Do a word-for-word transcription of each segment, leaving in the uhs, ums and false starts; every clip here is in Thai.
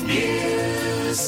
News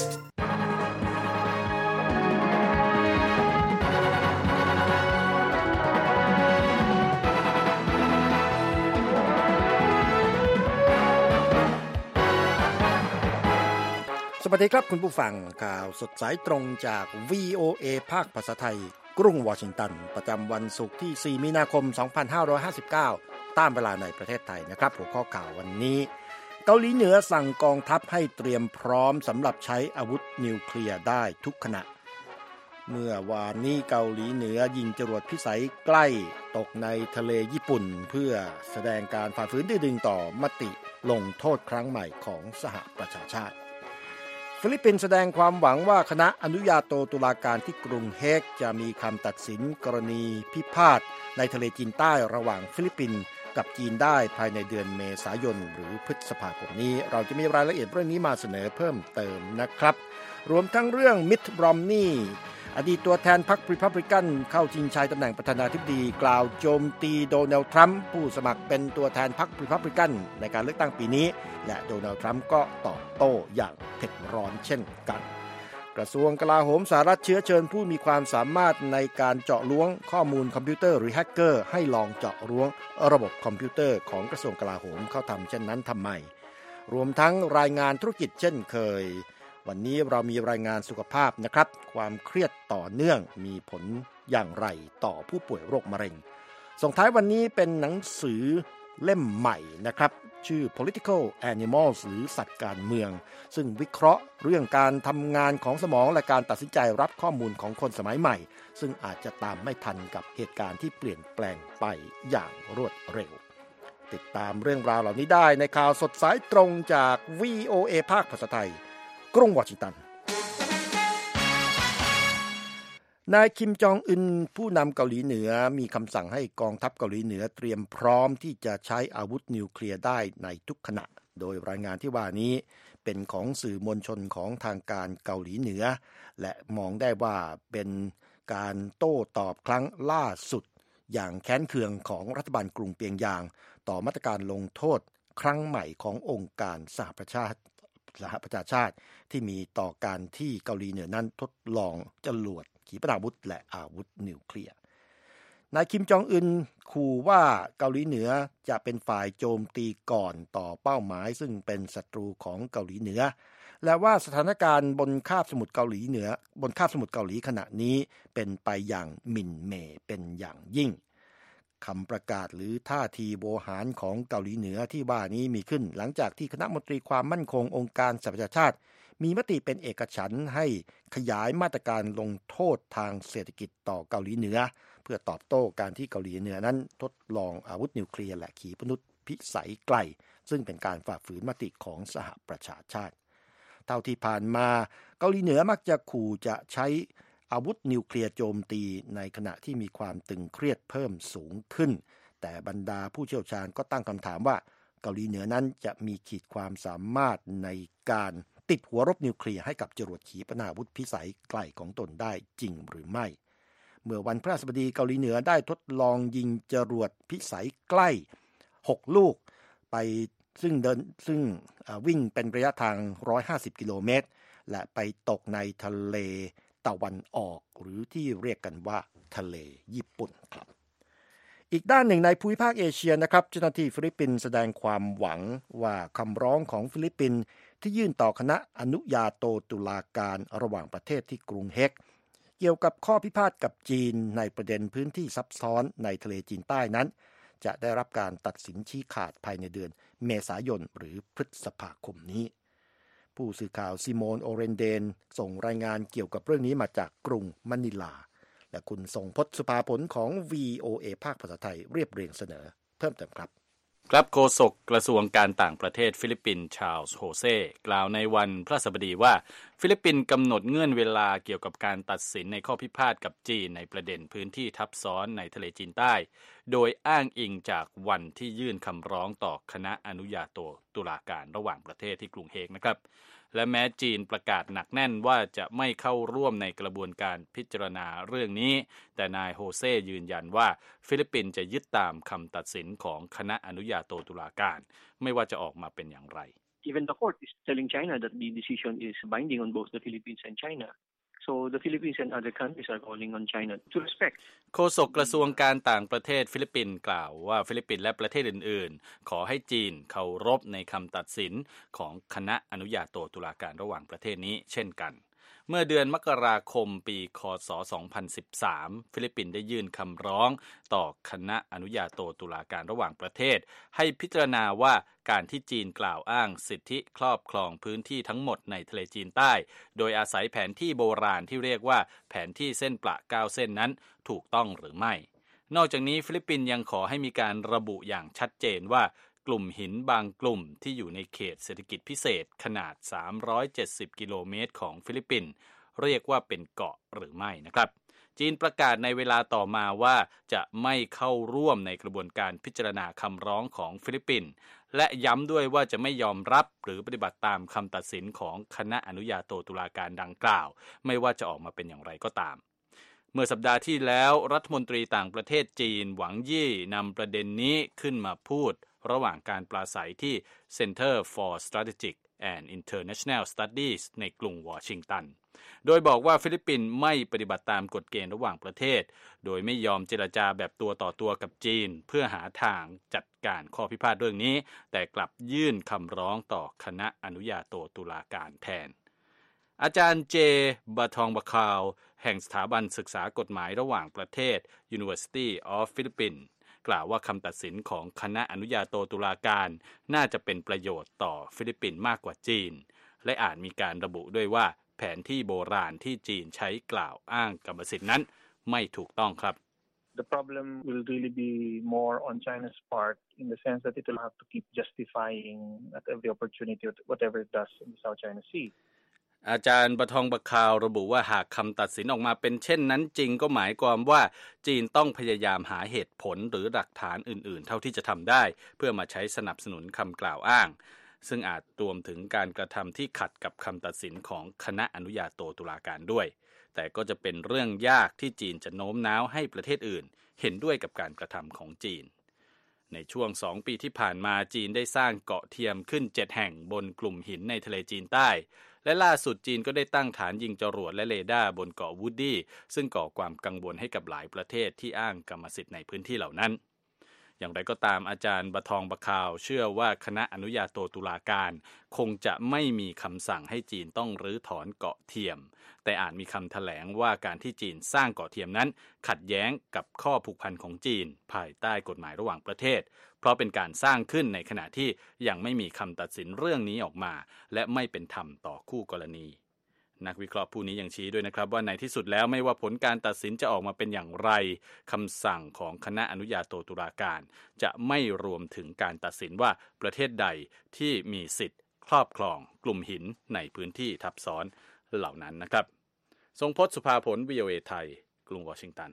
สวัสดีครับคุณผู้ฟังข่าวสดสายตรงจาก วี โอ เอ ภาคภาษาไทยกรุงวอชิงตันประจำวันศุกร์ที่สี่มีนาคมสองพันห้าร้อยห้าสิบเก้าตามเวลาในประเทศไทยนะครับหัวข้อข่าววันนี้เกาหลีเหนือสั่งกองทัพให้เตรียมพร้อมสำหรับใช้อาวุธนิวเคลียร์ได้ทุกขณะเมื่อวานนี้เกาหลีเหนือยิงจรวดพิสัยใกล้ตกในทะเลญี่ปุ่นเพื่อแสดงการฝ่าฝืนดื้อดึงต่อมติลงโทษครั้งใหม่ของสหประชาชาติฟิลิปปินส์แสดงความหวังว่าคณะอนุญาโตตุลาการที่กรุงเฮกจะมีคำตัดสินกรณีพิพาทในทะเลจีนใต้ระหว่างฟิลิปปินส์กับจีนได้ภายในเดือนเมษายนหรือพฤษภาคมนี้เราจะมีรายละเอียดเรื่องนี้มาเสนอเพิ่มเติมนะครับรวมทั้งเรื่องมิตต์ รอมนีย์อดีตตัวแทนพรรครีพับลิกันเข้าชิงชัยตำแหน่งประธานาธิบดีกล่าวโจมตีโดนัลด์ทรัมป์ผู้สมัครเป็นตัวแทนพรรครีพับลิกันในการเลือกตั้งปีนี้และโดนัลด์ทรัมป์ก็ตอบโต้อย่างเผ็ดร้อนเช่นกันกระทรวงกลาโหมสหรัฐเชื้อเชิญผู้มีความสามารถในการเจาะล้วงข้อมูลคอมพิวเตอร์หรือแฮกเกอร์ให้ลองเจาะล้วงระบบคอมพิวเตอร์ของกระทรวงกลาโหมเข้าทำเช่นนั้นทำไมรวมทั้งรายงานธุรกิจเช่นเคยวันนี้เรามีรายงานสุขภาพนะครับความเครียดต่อเนื่องมีผลอย่างไรต่อผู้ป่วยโรคมะเร็งส่งท้ายวันนี้เป็นหนังสือเล่มใหม่นะครับชื่อ Political Animals หรือสัตว์การเมืองซึ่งวิเคราะห์เรื่องการทำงานของสมองและการตัดสินใจรับข้อมูลของคนสมัยใหม่ซึ่งอาจจะตามไม่ทันกับเหตุการณ์ที่เปลี่ยนแปลงไปอย่างรวดเร็วติดตามเรื่องราวเหล่านี้ได้ในข่าวสดสายตรงจาก วี โอ เอ ภาคภาษาไทยกรุงวอชิงตันนายคิมจองอึนผู้นำเกาหลีเหนือมีคำสั่งให้กองทัพเกาหลีเหนือเตรียมพร้อมที่จะใช้อาวุธนิวเคลียร์ได้ในทุกขณะโดยรายงานที่ว่านี้เป็นของสื่อมวลชนของทางการเกาหลีเหนือและมองได้ว่าเป็นการโต้ตอบครั้งล่าสุดอย่างแค้นเคืองของรัฐบาลกรุงเปียงยางต่อมาตรการลงโทษครั้งใหม่ขององค์การสหประชาชาติสหประชาชาติที่มีต่อการที่เกาหลีเหนือนั้นทดลองจรวดขีปนาวุธและอาวุธนิวเคลียร์นายคิมจองอึนขู่ว่าเกาหลีเหนือจะเป็นฝ่ายโจมตีก่อนต่อเป้าหมายซึ่งเป็นศัตรูของเกาหลีเหนือและว่าสถานการณ์บนคาบสมุทรเกาหลีเหนือบนคาบสมุทรเกาหลีขณะนี้เป็นไปอย่างหมิ่นเหม่เป็นอย่างยิ่งคำประกาศหรือท่าทีโวหารของเกาหลีเหนือที่ว่านี้มีขึ้นหลังจากที่คณะมนตรีความมั่นคงองค์การสหประชาชาติมีมติเป็นเอกฉันท์ให้ขยายมาตรการลงโทษทางเศรษฐกิจต่อเกาหลีเหนือเพื่อตอบโต้การที่เกาหลีเหนือนั้นทดลองอาวุธนิวเคลียร์และขีปนาวุธพิสัยไกลซึ่งเป็นการฝ่าฝืนมติของสหประชาชาติเท่าที่ผ่านมาเกาหลีเหนือมักจะขู่จะใช้อาวุธนิวเคลียร์โจมตีในขณะที่มีความตึงเครียดเพิ่มสูงขึ้นแต่บรรดาผู้เชี่ยวชาญก็ตั้งคำถามว่าเกาหลีเหนือนั้นจะมีขีดความสามารถในการติดหัวรบนิวเคลียร์ให้กับจรวดขีปนาวุธพิสัยไกลของตนได้จริงหรือไม่เมื่อวันพฤหัสบดีเกาหลีเหนือได้ทดลองยิงจรวดพิสัยใกล้หกลูกไปซึ่งเดินซึ่งวิ่งเป็นระยะทางหนึ่งร้อยห้าสิบกิโลเมตรและไปตกในทะเลตะวันออกหรือที่เรียกกันว่าทะเลญี่ปุ่นครับอีกด้านหนึ่งในภูมิภาคเอเชียนะครับเจ้าหน้าที่ฟิลิปปินส์แสดงความหวังว่าคำร้องของฟิลิปปินส์ที่ยื่นต่อคณะอนุญาโตตุลาการระหว่างประเทศที่กรุงเฮกเกี่ยวกับข้อพิพาทกับจีนในประเด็นพื้นที่ซับซ้อนในทะเลจีนใต้นั้นจะได้รับการตัดสินชี้ขาดภายในเดือนเมษายนหรือพฤษภาคมนี้ผู้สื่อข่าวซิโมนโอเรนเดนส่งรายงานเกี่ยวกับเรื่องนี้มาจากกรุงมะนิลาและคุณทรงพจน์สุภาผลของ วี โอ เอ ภาคภาษาไทยเรียบเรียงเสนอเพิ่มเติมครับครับโฆษกกระทรวงการต่างประเทศฟิลิปปินส์ชาร์ลส์โฮเซ่กล่าวในวันพฤหัสบดีว่าฟิลิปปินส์กำหนดเงื่อนเวลาเกี่ยวกับการตัดสินในข้อพิพาทกับจีนในประเด็นพื้นที่ทับซ้อนในทะเลจีนใต้โดยอ้างอิงจากวันที่ยื่นคำร้องต่อคณะอนุญาโตตุลาการระหว่างประเทศที่กรุงเฮกนะครับและแม้จีนประกาศหนักแน่นว่าจะไม่เข้าร่วมในกระบวนการพิจารณาเรื่องนี้แต่นายโฮเซ่ยืนยันว่าฟิลิปปินส์จะยึดตามคำตัดสินของคณะอนุญาโตตุลาการไม่ว่าจะออกมาเป็นอย่างไร even the court is telling China that the decision is binding on both the Philippines and China. So the Philippines and other countries are calling on China to respect. โฆษกกระทรวงการต่างประเทศฟิลิปปินส์กล่าวว่าฟิลิปปินส์และประเทศอื่นๆขอให้จีนเคารพในคำตัดสินของคณะอนุญาโตตุลาการระหว่างประเทศนี้เช่นกันเมื่อเดือนมกราคมปีค.ศ. สองพันสิบสามฟิลิปปินส์ได้ยื่นคำร้องต่อคณะอนุญาโตตุลาการระหว่างประเทศให้พิจารณาว่าการที่จีนกล่าวอ้างสิทธิครอบครองพื้นที่ทั้งหมดในทะเลจีนใต้โดยอาศัยแผนที่โบราณที่เรียกว่าแผนที่เส้นประเก้าเส้นนั้นถูกต้องหรือไม่นอกจากนี้ฟิลิปปินส์ยังขอให้มีการระบุอย่างชัดเจนว่ากลุ่มหินบางกลุ่มที่อยู่ในเขตเศรษฐกิจพิเศษขนาดสามร้อยเจ็ดสิบกิโลเมตรของฟิลิปปินส์เรียกว่าเป็นเกาะหรือไม่นะครับจีนประกาศในเวลาต่อมาว่าจะไม่เข้าร่วมในกระบวนการพิจารณาคำร้องของฟิลิปปินส์และย้ำด้วยว่าจะไม่ยอมรับหรือปฏิบัติตามคำตัดสินของคณะอนุญาโตตุลาการดังกล่าวไม่ว่าจะออกมาเป็นอย่างไรก็ตามเมื่อสัปดาห์ที่แล้วรัฐมนตรีต่างประเทศจีนหวังยี่นำประเด็นนี้ขึ้นมาพูดระหว่างการปราศัยที่ Center for Strategic and International Studies ในกรุงวอชิงตันโดยบอกว่าฟิลิปปินส์ไม่ปฏิบัติตามกฎเกณฑ์ระหว่างประเทศโดยไม่ยอมเจรจาแบบตัวต่อตัวกับจีนเพื่อหาทางจัดการข้อพิพาทเรื่องนี้แต่กลับยื่นคำร้องต่อคณะอนุญาโตตุลาการแทนอาจารย์เจบาทองบาคาวแห่งสถาบันศึกษากฎหมายระหว่างประเทศ University of Philippines กล่าวว่าคำตัดสินของคณะอนุญาโตตุลาการน่าจะเป็นประโยชน์ต่อฟิลิปปินส์มากกว่าจีนและอาจมีการระบุด้วยว่าแผนที่โบราณที่จีนใช้กล่าวอ้างกรรมสิทธินั้นไม่ถูกต้องครับ The problem will really be more on China's part in the sense that it will have to keep justifying at every opportunity whatever it does in the South China Sea อาจารย์บะทองบะคาวระบุว่าหากคำตัดสินออกมาเป็นเช่นนั้นจริงก็หมายความว่าจีนต้องพยายามหาเหตุผลหรือหลักฐานอื่นๆเท่าที่จะทำได้เพื่อมาใช้สนับสนุนคำกล่าวอ้างซึ่งอาจรวมถึงการกระทำที่ขัดกับคำตัดสินของคณะอนุญาโตตุลาการด้วยแต่ก็จะเป็นเรื่องยากที่จีนจะโน้มน้าวให้ประเทศอื่นเห็นด้วยกับการกระทำของจีนในช่วงสองปีที่ผ่านมาจีนได้สร้างเกาะเทียมขึ้นเจ็ดแห่งบนกลุ่มหินในทะเลจีนใต้และล่าสุดจีนก็ได้ตั้งฐานยิงจรวดและเรดาร์บนเกาะวูดดี้ซึ่งก่อความกังวลให้กับหลายประเทศที่อ้างกรรมสิทธิ์ในพื้นที่เหล่านั้นอย่างไรก็ตามอาจารย์บะทองบะคาวเชื่อว่าคณะอนุญาโตตุลาการคงจะไม่มีคำสั่งให้จีนต้องรื้อถอนเกาะเทียมแต่อาจมีคำแถลงว่าการที่จีนสร้างเกาะเทียมนั้นขัดแย้งกับข้อผูกพันของจีนภายใต้กฎหมายระหว่างประเทศเพราะเป็นการสร้างขึ้นในขณะที่ยังไม่มีคำตัดสินเรื่องนี้ออกมาและไม่เป็นธรรมต่อคู่กรณีนักวิเคราะห์ผู้นี้ยังชี้ด้วยนะครับว่าในที่สุดแล้วไม่ว่าผลการตัดสินจะออกมาเป็นอย่างไรคำสั่งของคณะอนุญาโตตุลาการจะไม่รวมถึงการตัดสินว่าประเทศใดที่มีสิทธิ์ครอบครองกลุ่มหินในพื้นที่ทับซ้อนเหล่านั้นนะครับทรงพจน์สุภาผล วี โอ เอ ไทยกรุงวอชิงตัน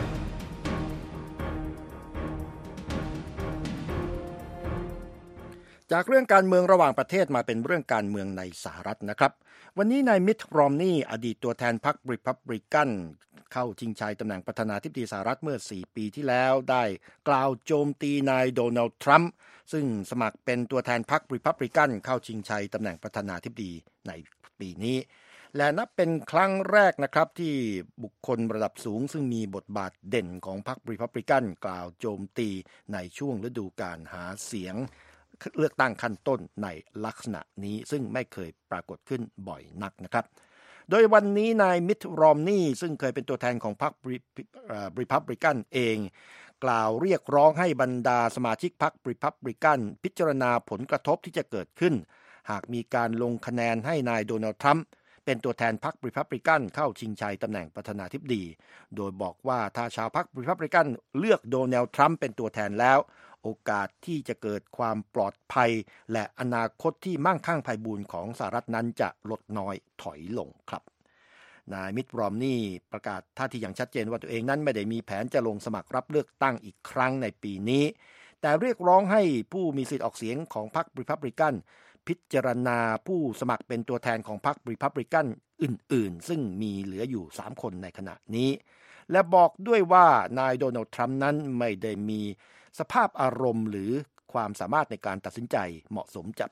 จากเรื่องการเมืองระหว่างประเทศมาเป็นเรื่องการเมืองในสหรัฐนะครับวันนี้นายมิตต์ รอมนีย์อดีตตัวแทนพรรครีพับลิกันเข้าชิงชัยตำแหน่งประธานาธิบดีสหรัฐเมื่อสี่ปีที่แล้วได้กล่าวโจมตีนายโดนัลด์ทรัมป์ซึ่งสมัครเป็นตัวแทนพรรครีพับลิกันเข้าชิงชัยตำแหน่งประธานาธิบดีในปีนี้และนับเป็นครั้งแรกนะครับที่บุคคลระดับสูงซึ่งมีบทบาทเด่นของพรรครีพับลิกันกล่าวโจมตีในช่วงฤดูกาลหาเสียงเลือกตั้งขั้นต้นในลักษณะนี้ซึ่งไม่เคยปรากฏขึ้นบ่อยนักนะครับโดยวันนี้นายมิตต์ รอมนีย์ซึ่งเคยเป็นตัวแทนของพรรครีพับลิกันเองกล่าวเรียกร้องให้บรรดาสมาชิกพรรครีพับลิกันพิจารณาผลกระทบที่จะเกิดขึ้นหากมีการลงคะแนนให้นายโดนัลด์ทรัมป์เป็นตัวแทนพรรครีพับลิกันเข้าชิงชัยตำแหน่งประธานาธิบดีโดยบอกว่าถ้าชาวพรรครีพับลิกันเลือกโดนัลด์ทรัมป์เป็นตัวแทนแล้วโอกาสที่จะเกิดความปลอดภัยและอนาคตที่มั่งคั่งไพบูลย์ของสหรัฐนั้นจะลดน้อยถอยลงครับนายมิตต์ รอมนีย์ประกาศท่าทีอย่างชัดเจนว่าตัวเองนั้นไม่ได้มีแผนจะลงสมัครรับเลือกตั้งอีกครั้งในปีนี้แต่เรียกร้องให้ผู้มีสิทธิ์ออกเสียงของพรรครีพับลิกันพิจารณาผู้สมัครเป็นตัวแทนของพรรครีพับลิกันอื่นๆซึ่งมีเหลืออยู่สามคนในขณะนี้และบอกด้วยว่านายโดนัลด์ทรัมป์นั้นไม่ได้มีสภาพอารมณ์หรือความสามารถในการตัดสินใจเหมาะสมจะเป็น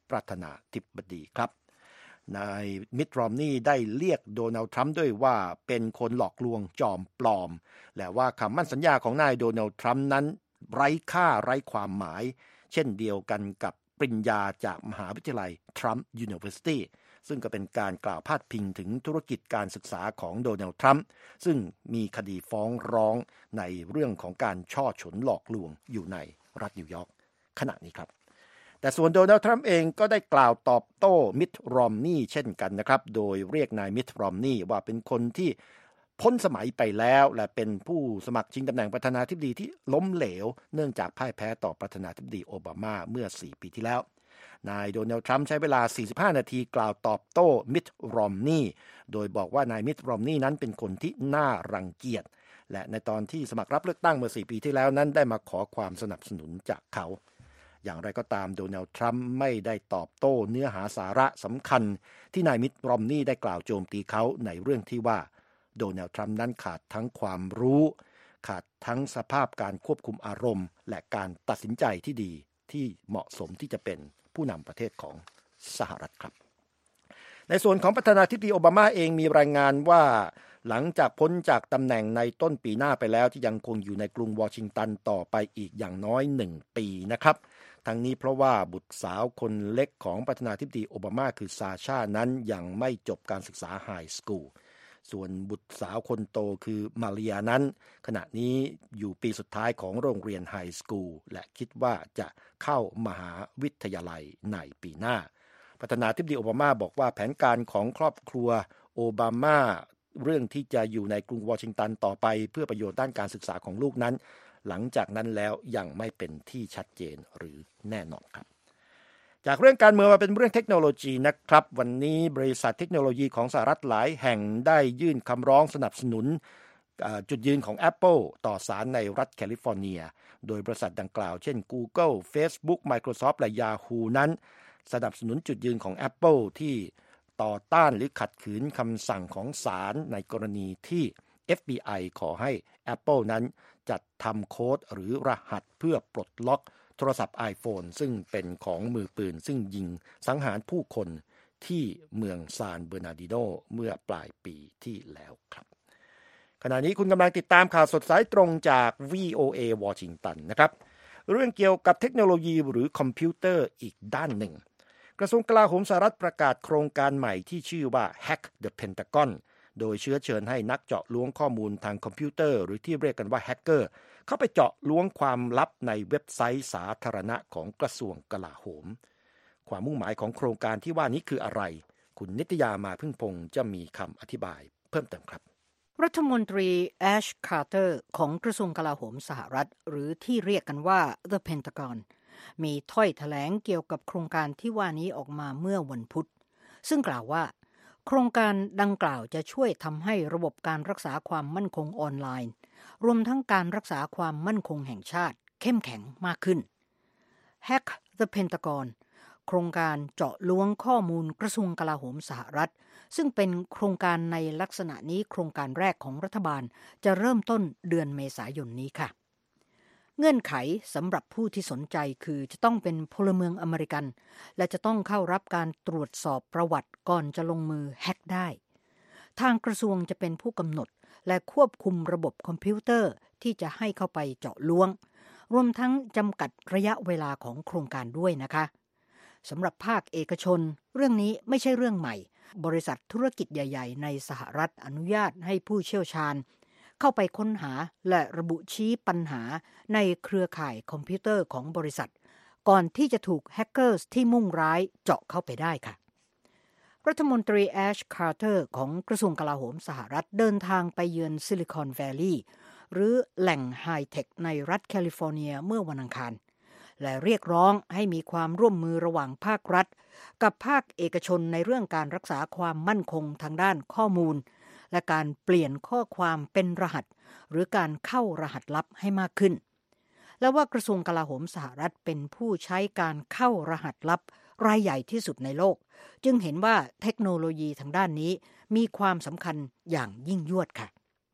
ประธานาธิบดีครับนายมิตต์ รอมนีย์ได้เรียกโดนัลด์ทรัมป์ด้วยว่าเป็นคนหลอกลวงจอมปลอมและว่าคำมั่นสัญญาของนายโดนัลด์ทรัมป์นั้นไร้ค่าไร้ความหมายเช่นเดียวกันกับปริญญาจากมหาวิทยาลัย Trump University ซึ่งก็เป็นการกล่าวพาดพิงถึงธุรกิจการศึกษาของโดนัลด์ทรัมป์ซึ่งมีคดีฟ้องร้องในเรื่องของการช่อฉนหลอกลวงอยู่ในรัฐนิวยอร์กขณะนี้ครับแต่ส่วนโดนัลด์ทรัมป์เองก็ได้กล่าวตอบโต้มิตต์ รอมนีย์เช่นกันนะครับโดยเรียกนายมิตต์ รอมนีย์ว่าเป็นคนที่พ้นสมัยไปแล้วและเป็นผู้สมัครชิงตำแหน่งประธานาธิบดีที่ล้มเหลวเนื่องจากพ่ายแพ้ต่อประธานาธิบดีโอบามาเมื่อสี่ปีที่แล้วนายโดนัลด์ทรัมป์ใช้เวลาสี่สิบห้านาทีกล่าวตอบโต้มิตต์ รอมนีย์โดยบอกว่านายมิตต์ รอมนีย์นั้นเป็นคนที่น่ารังเกียจและในตอนที่สมัครรับเลือกตั้งเมื่อสี่ปีที่แล้วนั้นได้มาขอความสนับสนุนจากเขาอย่างไรก็ตามโดนัลด์ทรัมป์ไม่ได้ตอบโต้เนื้อหาสาระสำคัญที่นายมิตต์ รอมนีย์ได้กล่าวโจมตีเขาในเรื่องที่ว่าโดนัลด์ทรัมป์นั้นขาดทั้งความรู้ขาดทั้งสภาพการควบคุมอารมณ์และการตัดสินใจที่ดีที่เหมาะสมที่จะเป็นผู้นำประเทศของสหรัฐครับในส่วนของประธานาธิบดีโอบามาเองมีรายงานว่าหลังจากพ้นจากตำแหน่งในต้นปีหน้าไปแล้วที่ยังคงอยู่ในกรุงวอชิงตันต่อไปอีกอย่างน้อยหนึ่งปีนะครับทั้งนี้เพราะว่าบุตรสาวคนเล็กของประธานาธิบดีโอบามาคือซาชานั้นยังไม่จบการศึกษาไฮสคูลส่วนบุตรสาวคนโตคือมาเรียนั้นขณะนี้อยู่ปีสุดท้ายของโรงเรียนไฮสคูลและคิดว่าจะเข้ามหาวิทยาลัยในปีหน้าประธานาธิบดีโอบามาบอกว่าแผนการของครอบครัวโอบามาเรื่องที่จะอยู่ในกรุงวอชิงตันต่อไปเพื่อประโยชน์ด้านการศึกษาของลูกนั้นหลังจากนั้นแล้วยังไม่เป็นที่ชัดเจนหรือแน่นอนครับจากเรื่องการเมืองมาเป็นเรื่องเทคโนโลยีนะครับวันนี้บริษัทเทคโนโลยีของสหรัฐหลายแห่งได้ยื่นคำร้องสนับสนุนจุดยืนของ Apple ต่อศาลในรัฐแคลิฟอร์เนียโดยบริษัทดังกล่าวเช่น Google Facebook Microsoft และ Yahoo นั้นสนับสนุนจุดยืนของ Apple ที่ต่อต้านหรือขัดขืนคำสั่งของศาลในกรณีที่ เอฟ บี ไอ ขอให้ Apple นั้นจัดทำโค้ดหรือรหัสเพื่อปลดล็อกโทรศัพท์ iPhone ซึ่งเป็นของมือปืนซึ่งยิงสังหารผู้คนที่เมืองซานเบอร์นาร์ดิโนเมื่อปลายปีที่แล้วครับขณะนี้คุณกำลังติดตามข่าวสดสายตรงจาก วี โอ เอ วอชิงตันนะครับเรื่องเกี่ยวกับเทคโนโลยีหรือคอมพิวเตอร์อีกด้านหนึ่งกระทรวงกลาโหมสหรัฐประกาศโครงการใหม่ที่ชื่อว่า Hack the Pentagon โดยเชื้อเชิญให้นักเจาะล้วงข้อมูลทางคอมพิวเตอร์หรือที่เรียกกันว่าแฮกเกอร์เข้าไปเจาะล้วงความลับในเว็บไซต์สาธารณะของกระทรวงกลาโหมความมุ่งหมายของโครงการที่ว่านี้คืออะไรคุณนิตยามาพึ่งพงษ์จะมีคำอธิบายเพิ่มเติมครับรัฐมนตรีแอชคาร์เตอร์ของกระทรวงกลาโหมสหรัฐหรือที่เรียกกันว่า The Pentagon มีถ้อยแถลงเกี่ยวกับโครงการที่ว่านี้ออกมาเมื่อวันพุธซึ่งกล่าวว่าโครงการดังกล่าวจะช่วยทำให้ระบบการรักษาความมั่นคงออนไลน์รวมทั้งการรักษาความมั่นคงแห่งชาติเข้มแข็งมากขึ้น Hack the Pentagon โครงการเจาะล้วงข้อมูลกระทรวงกลาโหมสหรัฐซึ่งเป็นโครงการในลักษณะนี้โครงการแรกของรัฐบาลจะเริ่มต้นเดือนเมษายนนี้ค่ะเงื่อนไขสำหรับผู้ที่สนใจคือจะต้องเป็นพลเมืองอเมริกันและจะต้องเข้ารับการตรวจสอบประวัติก่อนจะลงมือแฮกได้ทางกระทรวงจะเป็นผู้กำหนดและควบคุมระบบคอมพิวเตอร์ที่จะให้เข้าไปเจาะล้วงรวมทั้งจำกัดระยะเวลาของโครงการด้วยนะคะสำหรับภาคเอกชนเรื่องนี้ไม่ใช่เรื่องใหม่บริษัทธุรกิจใหญ่ๆในสหรัฐอนุญาตให้ผู้เชี่ยวชาญเข้าไปค้นหาและระบุชี้ปัญหาในเครือข่ายคอมพิวเตอร์ของบริษัทก่อนที่จะถูกแฮกเกอร์ที่มุ่งร้ายเจาะเข้าไปได้ค่ะรัฐมนตรีแอชคาร์เตอร์ของกระทรวงกลาโหมสหรัฐเดินทางไปเยือนซิลิคอนแวลลีย์หรือแหล่งไฮเทคในรัฐแคลิฟอร์เนียเมื่อวันอังคารและเรียกร้องให้มีความร่วมมือระหว่างภาครัฐกับภาคเอกชนในเรื่องการรักษาความมั่นคงทางด้านข้อมูลและการเปลี่ยนข้อความเป็นรหัสหรือการเข้ารหัสลับให้มากขึ้นและว่ากระทรวงกลาโหมสหรัฐเป็นผู้ใช้การเข้ารหัสลับรายใหญ่ที่สุดในโลกจึงเห็นว่าเทคโนโลยีทางด้านนี้มีความสำคัญอย่างยิ่งยวดค่ะ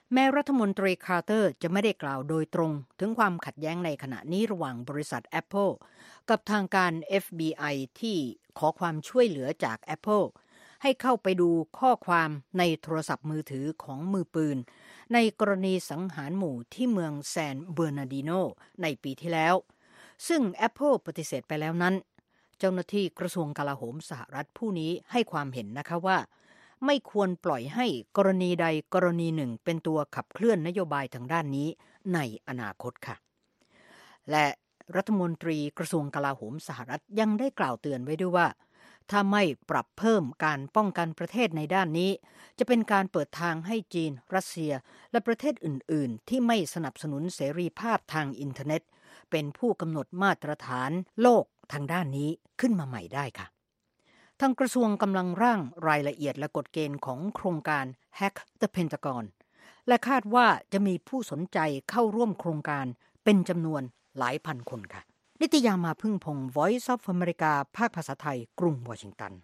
แม้รัฐมนตรีคาร์เตอร์จะไม่ได้กล่าวโดยตรงถึงความขัดแย้งในขณะนี้ระหว่างบริษัท Apple กับทางการ เอฟ บี ไอ ที่ขอความช่วยเหลือจาก Apple ให้เข้าไปดูข้อความในโทรศัพท์มือถือของมือปืนในกรณีสังหารหมู่ที่เมืองแซนเบอร์นาร์ดิโนในปีที่แล้วซึ่ง Apple ปฏิเสธไปแล้วนั้นเจ้าหน้าที่กระทรวงกลาโหมสหรัฐผู้นี้ให้ความเห็นนะคะว่าไม่ควรปล่อยให้กรณีใดกรณีหนึ่งเป็นตัวขับเคลื่อนนโยบายทางด้านนี้ในอนาคตค่ะและรัฐมนตรีกระทรวงกลาโหมสหรัฐยังได้กล่าวเตือนไว้ด้วยว่าถ้าไม่ปรับเพิ่มการป้องกันประเทศในด้านนี้จะเป็นการเปิดทางให้จีนรัสเซียและประเทศอื่นๆที่ไม่สนับสนุนเสรีภาพทางอินเทอร์เน็ตเป็นผู้กำหนดมาตรฐานโลกทางด้านนี้ขึ้นมาใหม่ได้ค่ะทางกระทรวงกำลังร่างรายละเอียดและกฎเกณฑ์ของโครงการ Hack the Pentagon และคาดว่าจะมีผู้สนใจเข้าร่วมโครงการเป็นจำนวนหลายพันคนค่ะนิตยามาพึ่งพงศ์ Voice of America ภาคภาษาไทยกรุงวอชิงตัน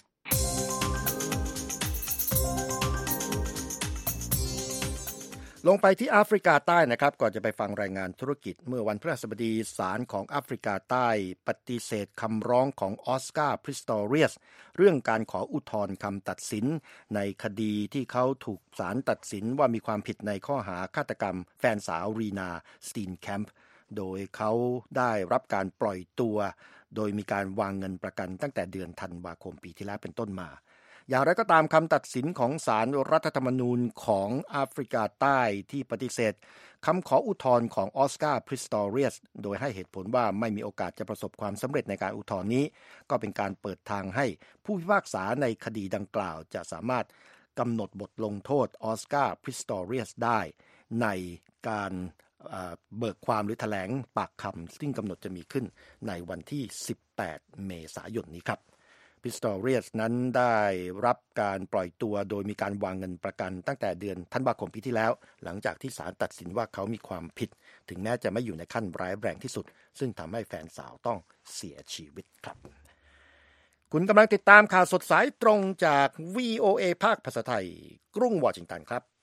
ลงไปที่แอฟริกาใต้นะครับก่อนจะไปฟังรายงานธุรกิจเมื่อวันพฤหัสบดีศาลของแอฟริกาใต้ปฏิเสธคำร้องของออสการ์พริสตอเรียสเรื่องการขออุทธรณ์คำตัดสินในคดีที่เขาถูกศาลตัดสินว่ามีความผิดในข้อหาฆาตกรรมแฟนสาวรีนาสตีนแคมป์โดยเขาได้รับการปล่อยตัวโดยมีการวางเงินประกันตั้งแต่เดือนธันวาคมปีที่แล้วเป็นต้นมาอย่างไรก็ตามคำตัดสินของศาลรัฐธรรมนูญของแอฟริกาใต้ที่ปฏิเสธคำขออุทธรณ์ของออสการ์พริสตอเรียสโดยให้เหตุผลว่าไม่มีโอกาสจะประสบความสำเร็จในการอุทธรณ์นี้ก็เป็นการเปิดทางให้ผู้พิพากษาในคดีดังกล่าวจะสามารถกำหนดบทลงโทษออสการ์พริสตอเรียสได้ในการเบิกความหรือแถลงปากคำซึ่งกำหนดจะมีขึ้นในวันที่สิบแปดเมษายนนี้ครับพิสตอเรียสนั้นได้รับการปล่อยตัวโดยมีการวางเงินประกันตั้งแต่เดือนธันวาคมปีที่แล้วหลังจากที่ศาลตัดสินว่าเขามีความผิดถึงแม้จะไม่อยู่ในขั้นร้ายแรงที่สุดซึ่งทำให้แฟนสาวต้องเสียชีวิตครับคุณกำลังติดตามข่าวสดสายตรงจาก วี โอ เอ ภาคภาษาไทยกรุงวอชิงตันครับ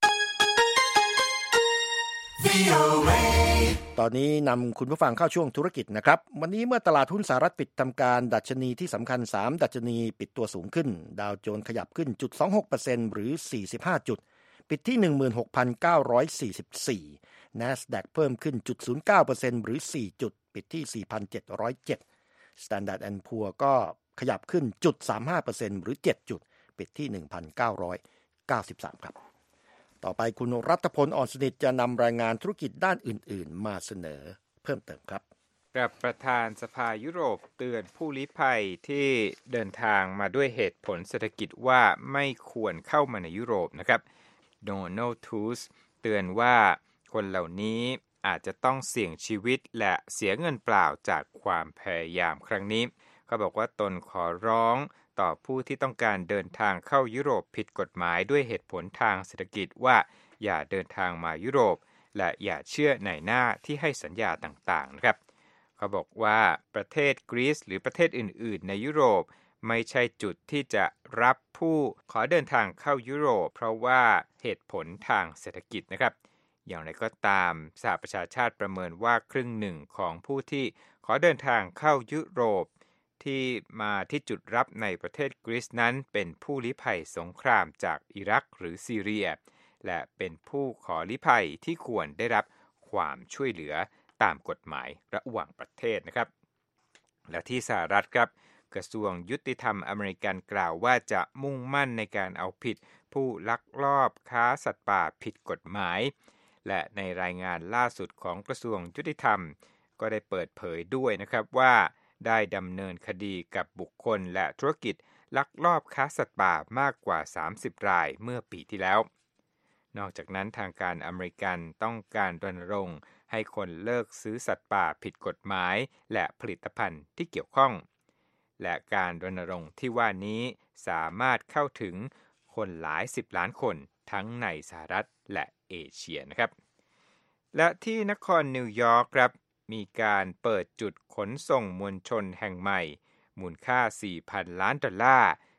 ตอนนี้นำคุณผู้ฟังเข้าช่วงธุรกิจนะครับวันนี้เมื่อตลาดหุ้นสหรัฐปิดทำการดัชนีที่สำคัญสามดัชนีปิดตัวสูงขึ้นดาวโจนส์ขยับขึ้น จุดสองหกเปอร์เซ็นต์ หรือสี่สิบห้าจุดปิดที่ หนึ่งหมื่นหกพันเก้าร้อยสี่สิบสี่ NASDAQ เพิ่มขึ้น จุดศูนย์เก้าเปอร์เซ็นต์ หรือสี่จุดปิดที่ สี่พันเจ็ดร้อยเจ็ด Standard แอนด์ พูร์ ก็ขยับขึ้น จุดสามสิบห้าเปอร์เซ็นต์ หรือเจ็ดจุดปิดที่ หนึ่งพันเก้าร้อยเก้าสิบสาม ครับต่อไปคุณรัตพลอ่อนสนิทจะนำรายงานธุรกิจด้านอื่นๆมาเสนอเพิ่มเติมครับกับประธานสภายุโรปเตือนผู้ลี้ภัยที่เดินทางมาด้วยเหตุผลเศรษฐกิจว่าไม่ควรเข้ามาในยุโรปนะครับโดนัลด์ ทูสเตือนว่าคนเหล่านี้อาจจะต้องเสี่ยงชีวิตและเสียเงินเปล่าจากความพยายามครั้งนี้เขาบอกว่าตนขอร้องต่อผู้ที่ต้องการเดินทางเข้ายุโรปผิดกฎหมายด้วยเหตุผลทางเศรษฐกิจว่าอย่าเดินทางมายุโรปและอย่าเชื่อในหน้าที่ให้สัญญาต่างๆนะครับเขาบอกว่าประเทศกรีซหรือประเทศอื่นๆในยุโรปไม่ใช่จุดที่จะรับผู้ขอเดินทางเข้ายุโรปเพราะว่าเหตุผลทางเศรษฐกิจนะครับอย่างไรก็ตามสหประชาชาติประเมินว่าครึ่งหนึ่งของผู้ที่ขอเดินทางเข้ายุโรปที่มาที่จุดรับในประเทศกรีซนั้นเป็นผู้ลี้ภัยสงครามจากอิรักหรือซีเรียและเป็นผู้ขอลี้ภัยที่ควรได้รับความช่วยเหลือตามกฎหมายระหว่างประเทศนะครับและที่สหรัฐครับกระทรวงยุติธรรมอเมริกันกล่าวว่าจะมุ่งมั่นในการเอาผิดผู้ลักลอบค้าสัตว์ป่าผิดกฎหมายและในรายงานล่าสุดของกระทรวงยุติธรรมก็ได้เปิดเผยด้วยนะครับว่าได้ดำเนินคดีกับบุคคลและธุรกิจลักลอบค้าสัตว์ป่ามากกว่าสามสิบรายเมื่อปีที่แล้วนอกจากนั้นทางการอเมริกันต้องการรณรงค์ให้คนเลิกซื้อสัตว์ป่าผิดกฎหมายและผลิตภัณฑ์ที่เกี่ยวข้องและการรณรงค์ที่ว่านี้สามารถเข้าถึงคนหลายสิบล้านคนทั้งในสหรัฐและเอเชียนะครับและที่นครนิวยอร์กครับมีการเปิดจุดขนส่งมวลชนแห่งใหม่มูลค่า สี่พัน ล้านดอลลาร์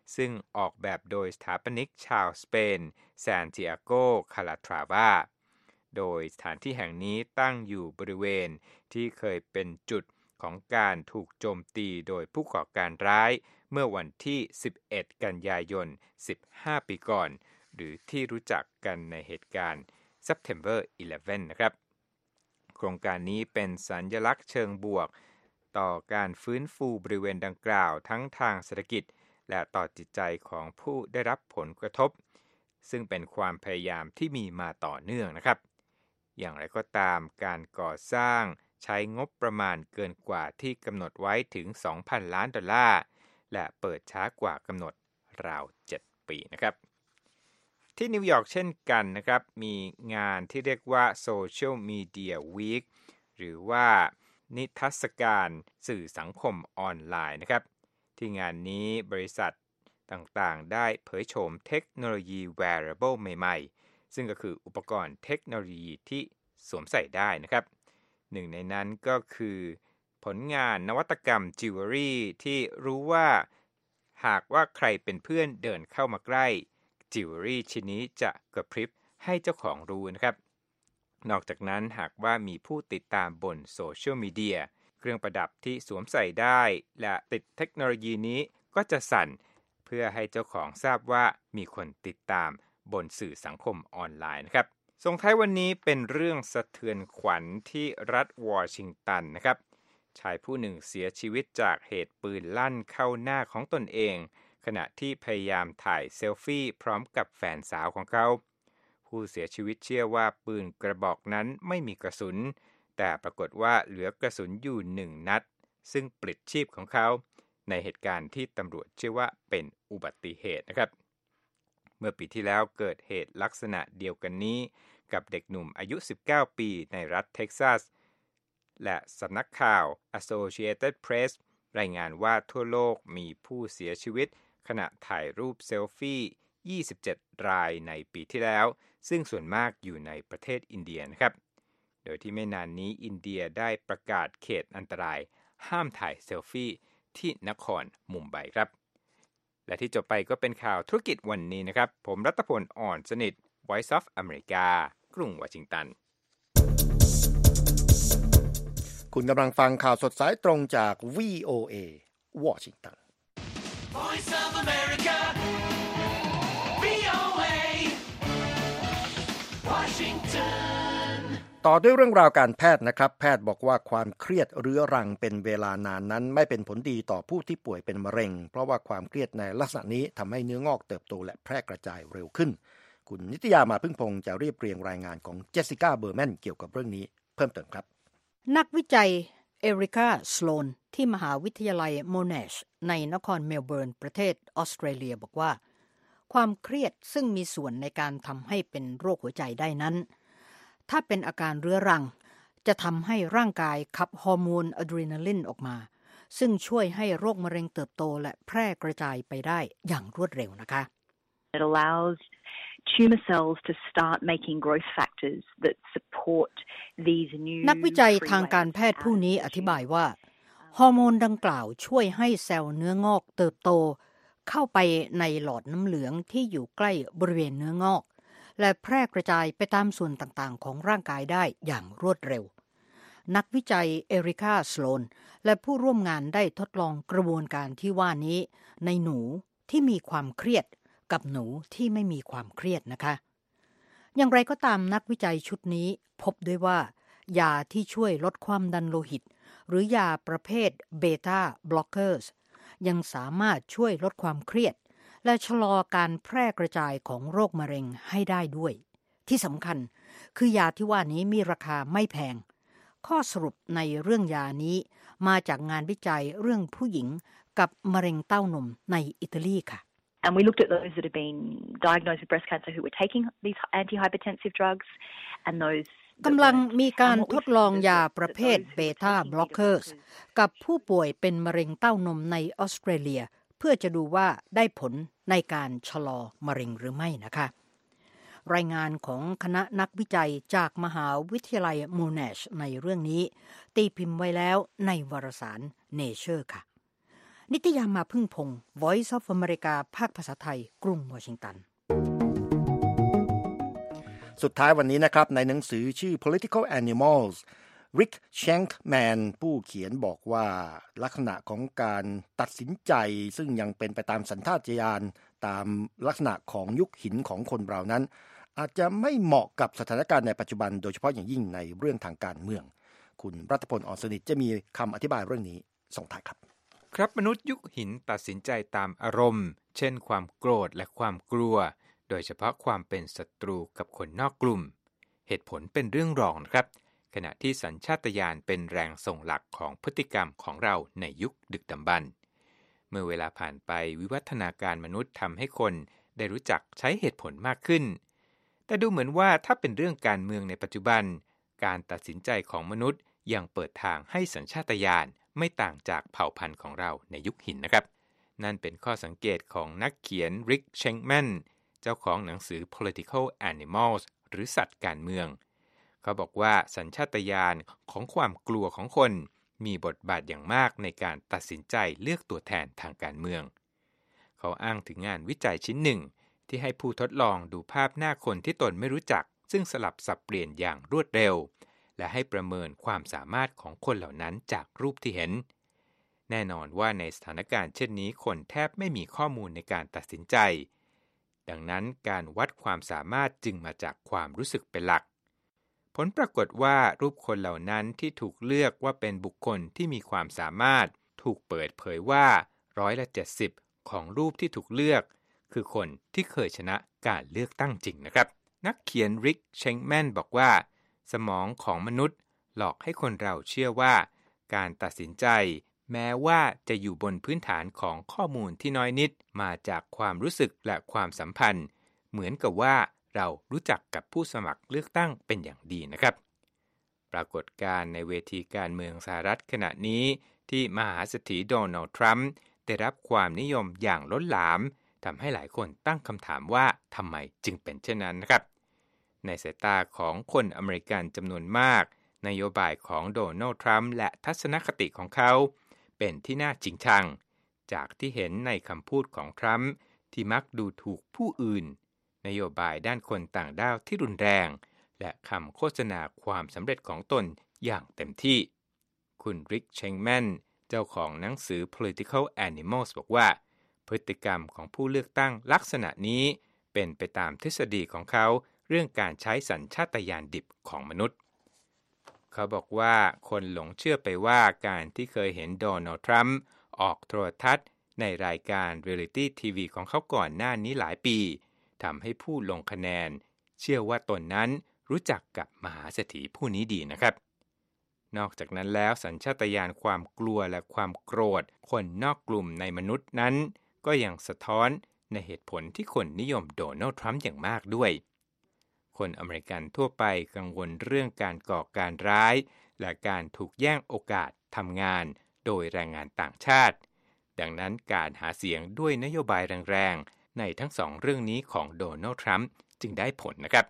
ซึ่งออกแบบโดยสถาปนิกชาวสเปนซานติอาโก คาลาทรา วา โดยสถานที่แห่งนี้ตั้งอยู่บริเวณที่เคยเป็นจุดของการถูกโจมตีโดยผู้ก่อการร้ายเมื่อวันที่สิบเอ็ดกันยายนสิบห้าปีก่อนหรือที่รู้จักกันในเหตุการณ์ September สิบเอ็ด นะครับโครงการนี้เป็นสัญลักษณ์เชิงบวกต่อการฟื้นฟูบริเวณดังกล่าวทั้งทางเศรษฐกิจและต่อจิตใจของผู้ได้รับผลกระทบซึ่งเป็นความพยายามที่มีมาต่อเนื่องนะครับอย่างไรก็ตามการก่อสร้างใช้งบประมาณเกินกว่าที่กำหนดไว้ถึง สองพัน ล้านดอลลาร์และเปิดช้ากว่ากำหนดราวเจ็ดปีนะครับที่นิวยอร์กเช่นกันนะครับมีงานที่เรียกว่า Social Media Week หรือว่านิทรรศการสื่อสังคมออนไลน์นะครับที่งานนี้บริษัทต่างๆได้เผยโฉมเทคโนโลยี wearable ใหม่ๆซึ่งก็คืออุปกรณ์เทคโนโลยีที่สวมใส่ได้นะครับหนึ่งในนั้นก็คือผลงานนวัตกรรมจิวเวลรี่ที่รู้ว่าหากว่าใครเป็นเพื่อนเดินเข้ามาใกล้จิวเวลรี่ชิ้นนี้จะกระพริบให้เจ้าของรู้นะครับนอกจากนั้นหากว่ามีผู้ติดตามบนโซเชียลมีเดียเครื่องประดับที่สวมใส่ได้และติดเทคโนโลยีนี้ก็จะสั่นเพื่อให้เจ้าของทราบว่ามีคนติดตามบนสื่อสังคมออนไลน์นะครับส่งท้ายวันนี้เป็นเรื่องสะเทือนขวัญที่รัฐวอชิงตันนะครับชายผู้หนึ่งเสียชีวิตจากเหตุปืนลั่นเข้าหน้าของตนเองขณะที่พยายามถ่ายเซลฟี่พร้อมกับแฟนสาวของเขาผู้เสียชีวิตเชื่อว่าปืนกระบอกนั้นไม่มีกระสุนแต่ปรากฏว่าเหลือกระสุนอยู่หนึ่งนัดซึ่งปลิดชีพของเขาในเหตุการณ์ที่ตำรวจเชื่อว่าเป็นอุบัติเหตุนะครับเมื่อปีที่แล้วเกิดเหตุลักษณะเดียวกันนี้กับเด็กหนุ่มอายุสิบเก้าปีในรัฐเท็กซัสและสำนักข่าว Associated Press รายงานว่าทั่วโลกมีผู้เสียชีวิตขณะถ่ายรูปเซลฟี่ยี่สิบเจ็ดรายในปีที่แล้วซึ่งส่วนมากอยู่ในประเทศอินเดียนะครับโดยที่ไม่นานนี้อินเดียได้ประกาศเขตอันตรายห้ามถ่ายเซลฟี่ที่นครมุมไบครับและที่จบไปก็เป็นข่าวธุรกิจวันนี้นะครับผมรัตพลอ่อนสนิท Voice of America กรุงวอชิงตันคุณกำลังฟังข่าวสดสายตรงจาก วี โอ เอ วอชิงตัน Voice of America วี โอ เอ Washington ต่อด้วยเรื่องราวการแพทย์นะครับแพทย์บอกว่าความเครียดเรื้อรังเป็นเวลานานนั้นไม่เป็นผลดีต่อผู้ที่ป่วยเป็นมะเร็งเพราะว่าความเครียดในลักษณะนี้ทำให้เนื้องอกเติบโตและแพร่กระจายเร็วขึ้นคุณนิตยามาพึ่งพงษ์จะเรียบเรียงรายงานของเจสสิก้าเบอร์แมนเกี่ยวกับเรื่องนี้เพิ่มเติมครับนักวิจัยเอริกาสโลนที่มหาวิทยาลัยโมนาชในนครเมลเบิร์นประเทศออสเตรเลียบอกว่าความเครียดซึ่งมีส่วนในการทำให้เป็นโรคหัวใจได้นั้นถ้าเป็นอาการเรื้อรังจะทำให้ร่างกายขับฮอร์โมนอะดรีนาลินออกมาซึ่งช่วยให้โรคมะเร็งเติบโตและแพร่กระจายไปได้อย่างรวดเร็วนะคะ It allows tumor cells to start making growth factors that support these new นักวิจัยทางการแพทย์ผู้นี้อธิบายว่าฮอร์โมนดังกล่าวช่วยให้เซลล์เนื้องอกเติบโตเข้าไปในหลอดน้ำเหลืองที่อยู่ใกล้บริเวณเนื้องอกและแพร่กระจายไปตามส่วนต่างๆของร่างกายได้อย่างรวดเร็วนักวิจัยเอริกาสโลนและผู้ร่วมงานได้ทดลองกระบวนการที่ว่านี้ในหนูที่มีความเครียดกับหนูที่ไม่มีความเครียดนะคะอย่างไรก็ตามนักวิจัยชุดนี้พบด้วยว่ายาที่ช่วยลดความดันโลหิตหรือยาประเภทเบต้าบล็อกเกอร์สยังสามารถช่วยลดความเครียดและชะลอการแพร่กระจายของโรคมะเร็งให้ได้ด้วยที่สำคัญคือยาที่ว่านี้มีราคาไม่แพงข้อสรุปในเรื่องยานี้มาจากงานวิจัยเรื่องผู้หญิงกับมะเร็งเต้านมในอิตาลีค่ะ And we looked at those that have been diagnosed with breast cancer who were taking these antihypertensive drugs and those กำลังมีการทดลองยาประเภทเบต้าบล็อกเกอร์สกับผู้ป่วยเป็นมะเร็งเต้านมในออสเตรเลียเพื่อจะดูว่าได้ผลในการชะลอมะเร็งหรือไม่นะคะรายงานของคณะนักวิจัยจากมหาวิทยาลัยโมนาชในเรื่องนี้ตีพิมพ์ไว้แล้วในวารสาร Nature ค่ะนิตยามาพึ่งพงศ์ Voice of America ภาคภาษาไทยกรุงวอชิงตันสุดท้ายวันนี้นะครับในหนังสือชื่อ Political Animals Rick Shankman ผู้เขียนบอกว่าลักษณะของการตัดสินใจซึ่งยังเป็นไปตามสัญชาตญาณตามลักษณะของยุคหินของคนเรานั้นอาจจะไม่เหมาะกับสถานการณ์ในปัจจุบันโดยเฉพาะอย่างยิ่งในเรื่องทางการเมืองคุณรัตพล อ่อนสนิทจะมีคำอธิบายเรื่องนี้ส่งท้ายครับครับมนุษย์ยุคหินตัดสินใจตามอารมณ์เช่นความโกรธและความกลัวโดยเฉพาะความเป็นศัตรูกับคนนอกกลุ่มเหตุผลเป็นเรื่องรองนะครับขณะที่สัญชาตญาณเป็นแรงส่งหลักของพฤติกรรมของเราในยุคดึกดำบรรพ์เมื่อเวลาผ่านไปวิวัฒนาการมนุษย์ทำให้คนได้รู้จักใช้เหตุผลมากขึ้นแต่ดูเหมือนว่าถ้าเป็นเรื่องการเมืองในปัจจุบันการตัดสินใจของมนุษย์ยังเปิดทางให้สัญชาตญาณไม่ต่างจากเผ่าพันธุ์ของเราในยุคหินนะครับนั่นเป็นข้อสังเกตของนักเขียน Rick Shankman เจ้าของหนังสือ Political Animals หรือสัตว์การเมืองเขาบอกว่าสัญชาตญาณของความกลัวของคนมีบทบาทอย่างมากในการตัดสินใจเลือกตัวแทนทางการเมืองเขาอ้างถึงงานวิจัยชิ้นหนึ่งที่ให้ผู้ทดลองดูภาพหน้าคนที่ตนไม่รู้จักซึ่งสลับสับเปลี่ยนอย่างรวดเร็วและให้ประเมินความสามารถของคนเหล่านั้นจากรูปที่เห็นแน่นอนว่าในสถานการณ์เช่นนี้คนแทบไม่มีข้อมูลในการตัดสินใจดังนั้นการวัดความสามารถจึงมาจากความรู้สึกเป็นหลักผลปรากฏว่ารูปคนเหล่านั้นที่ถูกเลือกว่าเป็นบุคคลที่มีความสามารถถูกเปิดเผยว่าร้อยละเจ็ดสิบของรูปที่ถูกเลือกคือคนที่เคยชนะการเลือกตั้งจริงนะครับนักเขียน Rick Shankman บอกว่าสมองของมนุษย์หลอกให้คนเราเชื่อว่าการตัดสินใจแม้ว่าจะอยู่บนพื้นฐานของข้อมูลที่น้อยนิดมาจากความรู้สึกและความสัมพันธ์เหมือนกับว่าเรารู้จักกับผู้สมัครเลือกตั้งเป็นอย่างดีนะครับปรากฏการณ์ในเวทีการเมืองสหรัฐขณะนี้ที่มหาเศรษฐีโดนัลด์ทรัมป์ได้รับความนิยมอย่างล้นหลามทำให้หลายคนตั้งคำถามว่าทำไมจึงเป็นเช่นนั้นนะครับในสายตาของคนอเมริกันจำนวนมากนโยบายของโดนัลด์ทรัมป์และทัศนคติของเขาเป็นที่น่าจริงชังจากที่เห็นในคำพูดของทรัมป์ที่มักดูถูกผู้อื่นนโยบายด้านคนต่างด้าวที่รุนแรงและคำโฆษณาความสำเร็จของตนอย่างเต็มที่คุณ Rick Shankman เจ้าของหนังสือ Political Animals บอกว่าพฤติกรรมของผู้เลือกตั้งลักษณะนี้เป็นไปตามทฤษฎีของเขาเรื่องการใช้สัญชาตญาณดิบของมนุษย์เขาบอกว่าคนหลงเชื่อไปว่าการที่เคยเห็นโดนัลด์ทรัมป์ออกโทรทัศน์ในรายการเรียลิตี้ทีวีของเขาก่อนหน้านี้หลายปีทำให้ผู้ลงคะแนนเชื่อว่าตนนั้นรู้จักกับมหาเศรษฐีผู้นี้ดีนะครับนอกจากนั้นแล้วสัญชาตญาณความกลัวและความโกรธคนนอกกลุ่มในมนุษย์นั้นก็ยังสะท้อนในเหตุผลที่คนนิยมโดนัลด์ทรัมป์อย่างมากด้วยคนอเมริกันทั่วไปกังวลเรื่องการก่อการร้ายและการถูกแย่งโอกาสทำงานโดยแรงงานต่างชาติดังนั้นการหาเสียงด้วยนโยบายแรงๆในทั้งสองเรื่องนี้ของโดนัลด์ทรัมป์จึงได้ผลนะครับ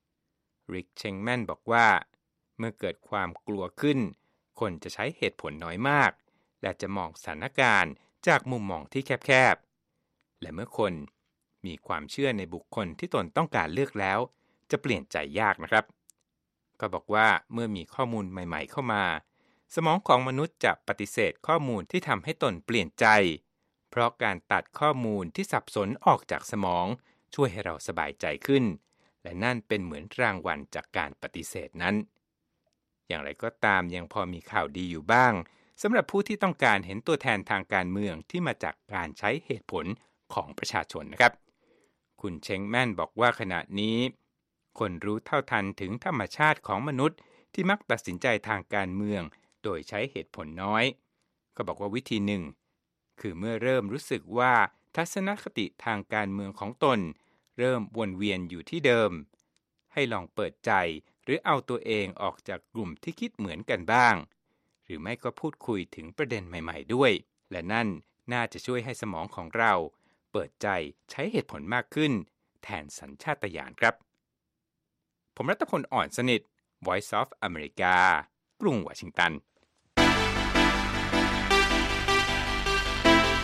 Rick Shankman บอกว่าเมื่อเกิดความกลัวขึ้นคนจะใช้เหตุผลน้อยมากและจะมองสถานการณ์จากมุมมองที่แคบๆและเมื่อคนมีความเชื่อในบุคคลที่ตนต้องการเลือกแล้วจะเปลี่ยนใจยากนะครับก็บอกว่าเมื่อมีข้อมูลใหม่ๆเข้ามาสมองของมนุษย์จะปฏิเสธข้อมูลที่ทำให้ตนเปลี่ยนใจเพราะการตัดข้อมูลที่สับสนออกจากสมองช่วยให้เราสบายใจขึ้นและนั่นเป็นเหมือนรางวัลจากการปฏิเสธนั้นอย่างไรก็ตามยังพอมีข่าวดีอยู่บ้างสำหรับผู้ที่ต้องการเห็นตัวแทนทางการเมืองที่มาจากการใช้เหตุผลของประชาชนนะครับคุณเชงแมนบอกว่าขณะนี้คนรู้เท่าทันถึงธรรมชาติของมนุษย์ที่มักตัดสินใจทางการเมืองโดยใช้เหตุผลน้อยก็บอกว่าวิธีหนึ่งคือเมื่อเริ่มรู้สึกว่าทัศนคติทางการเมืองของตนเริ่มวนเวียนอยู่ที่เดิมให้ลองเปิดใจหรือเอาตัวเองออกจากกลุ่มที่คิดเหมือนกันบ้างหรือไม่ก็พูดคุยถึงประเด็นใหม่ๆด้วยและนั่นน่าจะช่วยให้สมองของเราเปิดใจใช้เหตุผลมากขึ้นแทนสัญชาตญาณครับผมรัตพล อ่อนสนิท Voice of America กรุงวอชิงตัน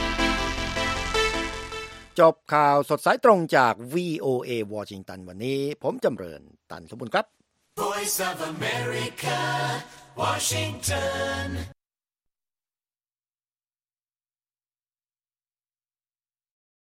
จบข่าวสดสายตรงจาก วี โอ เอ Washington วันนี้ผมจำเริญตันสมบูรณ์ครับ Voice of America, Washington